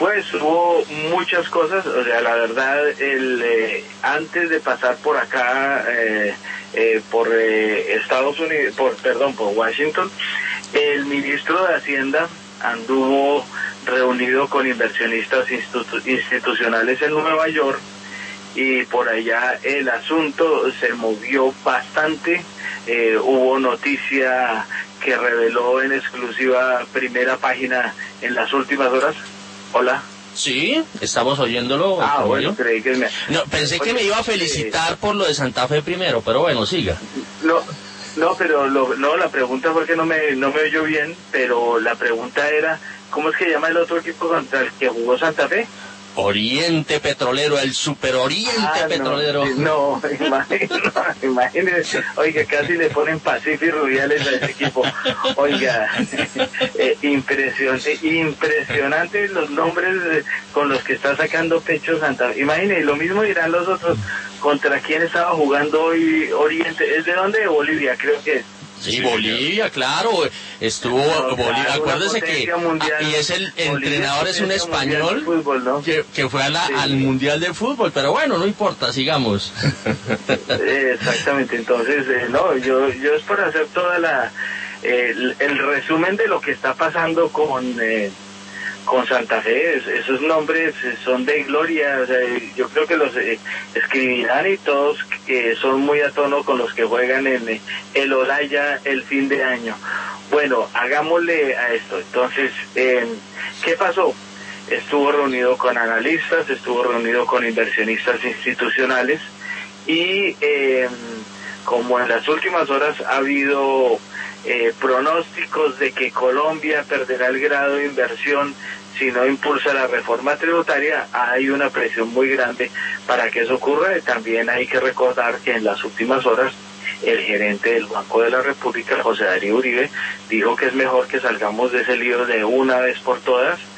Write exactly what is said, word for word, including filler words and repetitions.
Pues hubo muchas cosas, o sea, la verdad, el eh, antes de pasar por acá, eh, eh, por eh, Estados Unidos, por perdón, por Washington, el ministro de Hacienda anduvo reunido con inversionistas institu- institucionales en Nueva York, y por allá el asunto se movió bastante. Eh, hubo noticia que reveló en exclusiva Primera Página en las últimas horas. Hola. Sí, estamos oyéndolo. Ah, bueno, creí que me... No, pensé que me iba a felicitar por lo de Santa Fe primero, pero bueno, siga. No, no, pero lo, no, la pregunta fue que no me, no me oyó bien, pero la pregunta era, ¿cómo es que llama el otro equipo contra el que jugó Santa Fe? Oriente Petrolero, el Super Oriente ah, Petrolero. No, no imagínese, imagínese, oiga, casi le ponen Pacífico y Rubiales a ese equipo. Oiga, eh, impresionante, impresionante los nombres con los que está sacando pecho Santa Fe. Imagínese, lo mismo dirán los otros. ¿Contra quién estaba jugando hoy Oriente? ¿Es de dónde? De Bolivia, creo que es. Sí, Bolivia, claro, estuvo no, Bolivia, claro, acuérdese que mundial, y es el entrenador es un español fútbol, ¿no? que, que fue a la, sí. al Mundial de Fútbol, pero bueno, no importa, sigamos. Exactamente, entonces, eh, no, yo yo es por hacer toda la, eh, el, el resumen de lo que está pasando con... Eh, con Santa Fe. Esos nombres son de gloria, o sea, yo creo que los eh, escribirán, y todos que son muy a tono con los que juegan en eh, el Olaya el fin de año. Bueno, hagámosle a esto. Entonces, eh, ¿qué pasó? Estuvo reunido con analistas, estuvo reunido con inversionistas institucionales, y eh, como en las últimas horas ha habido Eh, pronósticos de que Colombia perderá el grado de inversión si no impulsa la reforma tributaria, hay una presión muy grande para que eso ocurra. Y también hay que recordar que en las últimas horas el gerente del Banco de la República, José Darío Uribe, dijo que es mejor que salgamos de ese lío de una vez por todas.